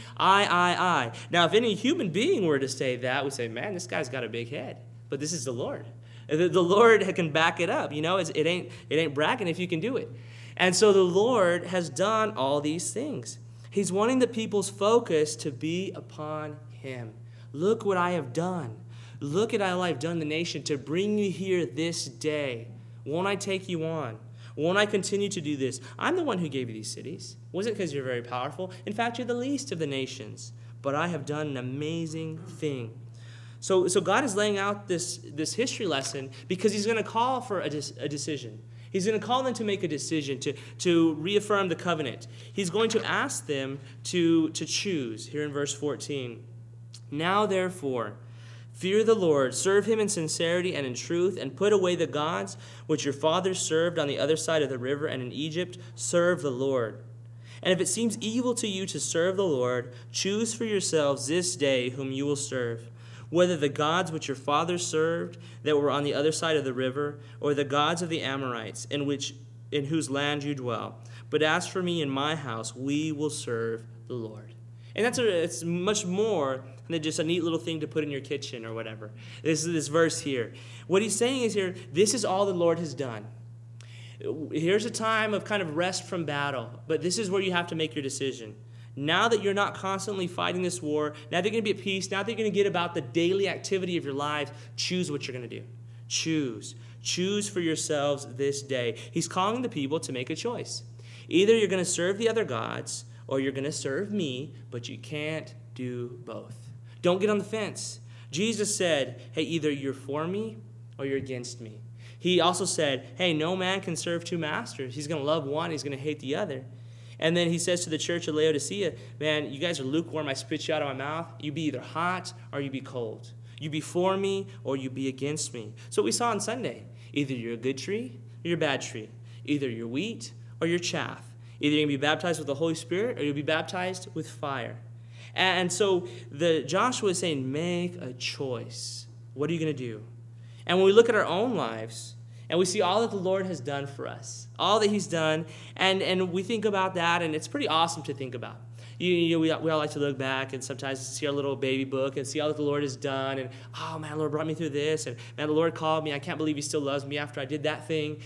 I. Now, if any human being were to say that, we'd say, man, this guy's got a big head. But this is the Lord. The Lord can back it up. You know, it ain't bragging if you can do it. And so the Lord has done all these things. He's wanting the people's focus to be upon him. Look what I have done. Look at all I've done the nation to bring you here this day. Won't I take you on? Won't I continue to do this? I'm the one who gave you these cities. It wasn't because you're very powerful. In fact, you're the least of the nations. But I have done an amazing thing. So God is laying out this history lesson because he's going to call for a decision. He's going to call them to make a decision, to reaffirm the covenant. He's going to ask them to choose. Here in verse 14. Now, therefore, fear the Lord, serve him in sincerity and in truth, and put away the gods which your fathers served on the other side of the river and in Egypt. Serve the Lord. And if it seems evil to you to serve the Lord, choose for yourselves this day whom you will serve, whether the gods which your fathers served that were on the other side of the river, or the gods of the Amorites in whose land you dwell. But as for me and my house, we will serve the Lord. And it's much more than just a neat little thing to put in your kitchen or whatever. This verse here. What he's saying is here, this is all the Lord has done. Here's a time of kind of rest from battle, but this is where you have to make your decision. Now that you're not constantly fighting this war, now that you're going to be at peace, now that you're going to get about the daily activity of your life, choose what you're going to do. Choose. Choose for yourselves this day. He's calling the people to make a choice. Either you're going to serve the other gods, or you're going to serve me, but you can't do both. Don't get on the fence. Jesus said, hey, either you're for me or you're against me. He also said, hey, no man can serve two masters. He's going to love one, he's going to hate the other. And then he says to the church of Laodicea, man, you guys are lukewarm. I spit you out of my mouth. You be either hot or you be cold. You be for me or you be against me. So we saw on Sunday. Either you're a good tree or you're a bad tree. Either you're wheat or you're chaff. Either you're going to be baptized with the Holy Spirit or you'll be baptized with fire. And so Joshua is saying, make a choice. What are you going to do? And when we look at our own lives, And we see all that the Lord has done for us, all that he's done, and we think about that, and it's pretty awesome to think about. We all like to look back and sometimes see our little baby book and see all that the Lord has done, and, oh, man, the Lord brought me through this, and, man, the Lord called me. I can't believe he still loves me after I did that thing.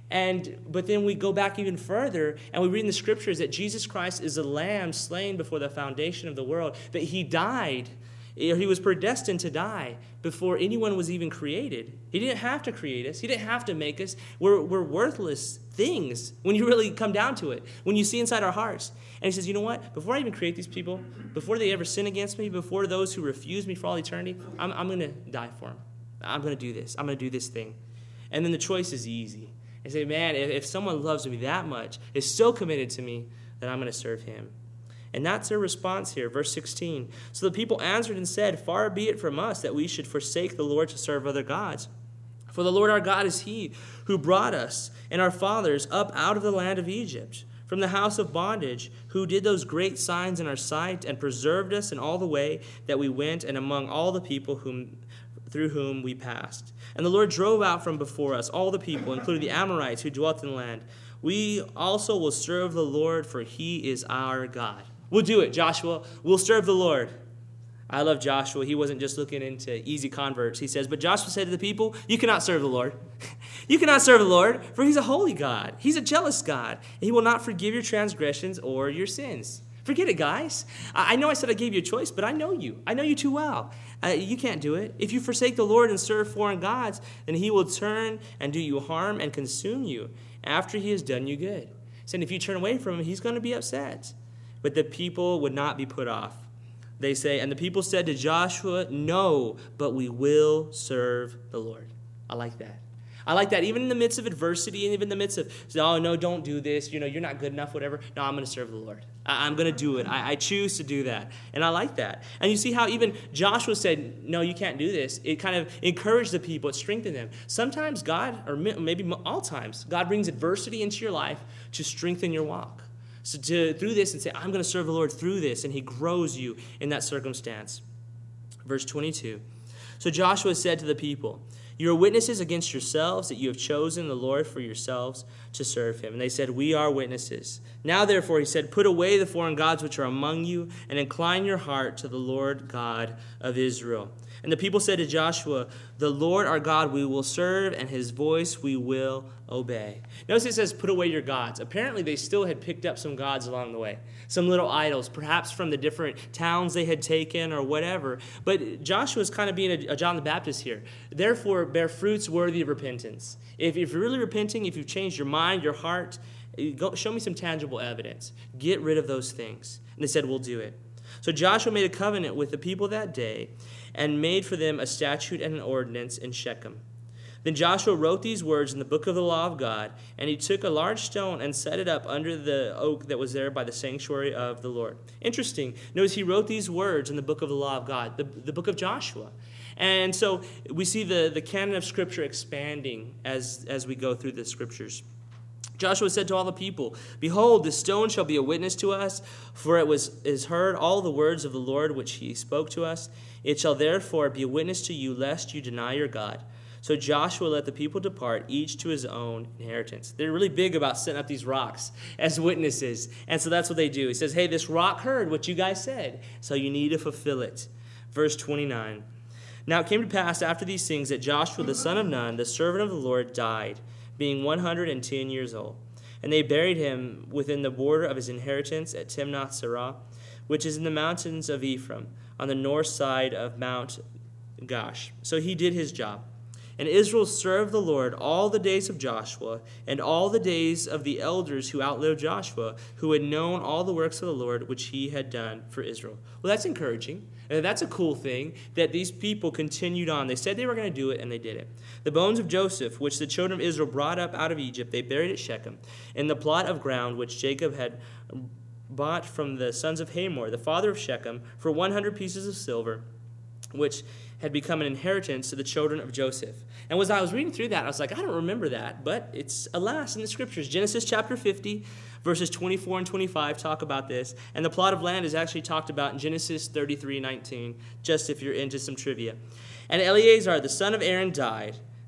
But then we go back even further, and we read in the Scriptures that Jesus Christ is a lamb slain before the foundation of the world, that he died. He was predestined to die before anyone was even created. He didn't have to create us. He didn't have to make us. We're worthless things when you really come down to it, when you see inside our hearts. And he says, you know what? Before I even create these people, before they ever sin against me, before those who refuse me for all eternity, I'm going to die for them. I'm going to do this. I'm going to do this thing. And then the choice is easy. And say, man, if someone loves me that much, is so committed to me, then I'm going to serve him. And that's their response here, verse 16. So the people answered and said, far be it from us that we should forsake the Lord to serve other gods. For the Lord our God is he who brought us and our fathers up out of the land of Egypt, from the house of bondage, who did those great signs in our sight and preserved us in all the way that we went and among all the people through whom we passed. And the Lord drove out from before us all the people, including the Amorites who dwelt in the land. We also will serve the Lord, for he is our God. We'll do it, Joshua. We'll serve the Lord. I love Joshua. He wasn't just looking into easy converts. He says, but Joshua said to the people, you cannot serve the Lord. You cannot serve the Lord, for he's a holy God. He's a jealous God. He will not forgive your transgressions or your sins. Forget it, guys. I know I said I gave you a choice, but I know you. I know you too well. You can't do it. If you forsake the Lord and serve foreign gods, then he will turn and do you harm and consume you after he has done you good. So if you turn away from him, he's going to be upset. But the people would not be put off. They say, and the people said to Joshua, no, but we will serve the Lord. I like that. I like that. Even in the midst of adversity and even in the midst of, oh, no, don't do this. You're not good enough, whatever. No, I'm going to serve the Lord. I'm going to do it. I choose to do that. And I like that. And you see how even Joshua said, no, you can't do this. It kind of encouraged the people. It strengthened them. Sometimes God, or maybe all times, God brings adversity into your life to strengthen your walk. So through this and say, I'm going to serve the Lord through this. And he grows you in that circumstance. Verse 22. So Joshua said to the people, you are witnesses against yourselves that you have chosen the Lord for yourselves to serve him. And they said, we are witnesses. Now, therefore, he said, put away the foreign gods which are among you, and incline your heart to the Lord God of Israel. And the people said to Joshua, the Lord our God we will serve, and his voice we will obey. Notice it says, put away your gods. Apparently, they still had picked up some gods along the way. Some little idols, perhaps from the different towns they had taken or whatever. But Joshua is kind of being a John the Baptist here. Therefore, bear fruits worthy of repentance. If you're really repenting, if you've changed your mind, your heart, show me some tangible evidence. Get rid of those things. And they said, we'll do it. So Joshua made a covenant with the people that day and made for them a statute and an ordinance in Shechem. Then Joshua wrote these words in the book of the law of God, and he took a large stone and set it up under the oak that was there by the sanctuary of the Lord. Interesting. Notice he wrote these words in the book of the law of God, the book of Joshua. And so we see the canon of Scripture expanding as we go through the Scriptures. Joshua said to all the people, behold, this stone shall be a witness to us, for it is heard all the words of the Lord which he spoke to us. It shall therefore be a witness to you, lest you deny your God. So Joshua let the people depart, each to his own inheritance. They're really big about setting up these rocks as witnesses. And so that's what they do. He says, hey, this rock heard what you guys said, so you need to fulfill it. Verse 29. Now it came to pass after these things that Joshua the son of Nun, the servant of the Lord, died, being 110 years old. And they buried him within the border of his inheritance at Timnath-Serah, which is in the mountains of Ephraim, on the north side of Mount Gaash. So he did his job. And Israel served the Lord all the days of Joshua and all the days of the elders who outlived Joshua, who had known all the works of the Lord which he had done for Israel. Well, that's encouraging. That's a cool thing that these people continued on. They said they were going to do it, and they did it. The bones of Joseph, which the children of Israel brought up out of Egypt, they buried at Shechem, in the plot of ground which Jacob had bought from the sons of Hamor, the father of Shechem, for 100 pieces of silver, which had become an inheritance to the children of Joseph. And as I was reading through that, I was like, I don't remember that, but it's alas in the Scriptures. Genesis chapter 50, verses 24 and 25 talk about this. And the plot of land is actually talked about in Genesis 33:19, just if you're into some trivia. And Eleazar, the son of Aaron, died.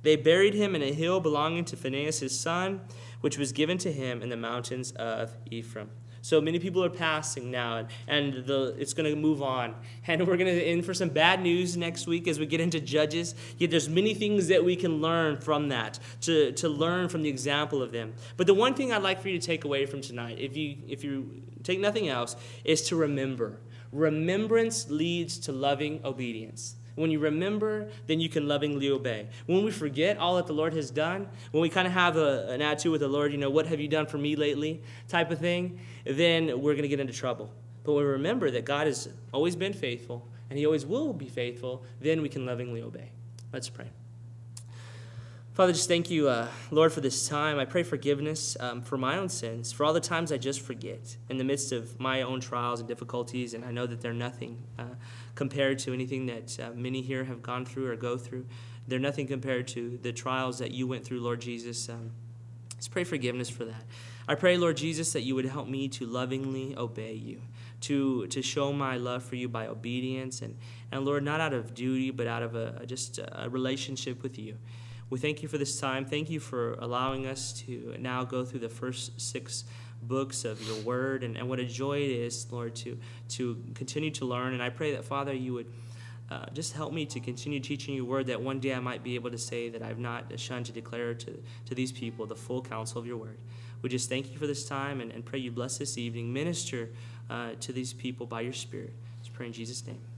They buried him in a hill belonging to Phinehas his son, which was given to him in the mountains of Ephraim. So many people are passing now, and it's going to move on. And we're going to end for some bad news next week as we get into Judges. Yet there's many things that we can learn from that, to learn from the example of them. But the one thing I'd like for you to take away from tonight, if you take nothing else, is to remember. Remembrance leads to loving obedience. When you remember, then you can lovingly obey. When we forget all that the Lord has done, when we kind of have an attitude with the Lord, what have you done for me lately type of thing, then we're going to get into trouble. But when we remember that God has always been faithful, and he always will be faithful, then we can lovingly obey. Let's pray. Father, just thank you, Lord, for this time. I pray forgiveness for my own sins, for all the times I just forget in the midst of my own trials and difficulties, and I know that they're nothing compared to anything that many here have gone through or go through. They're nothing compared to the trials that you went through, Lord Jesus. Let's pray forgiveness for that. I pray, Lord Jesus, that you would help me to lovingly obey you, to show my love for you by obedience, and Lord, not out of duty, but out of just a relationship with you. We thank you for this time. Thank you for allowing us to now go through the first 6 books of your word, and what a joy it is, Lord, to continue to learn. And I pray that, Father, you would just help me to continue teaching your word, that one day I might be able to say that I've not shunned to declare to these people the full counsel of your word. We just thank you for this time, and pray you bless this evening. Minister to these people by your Spirit. Just pray in Jesus' name.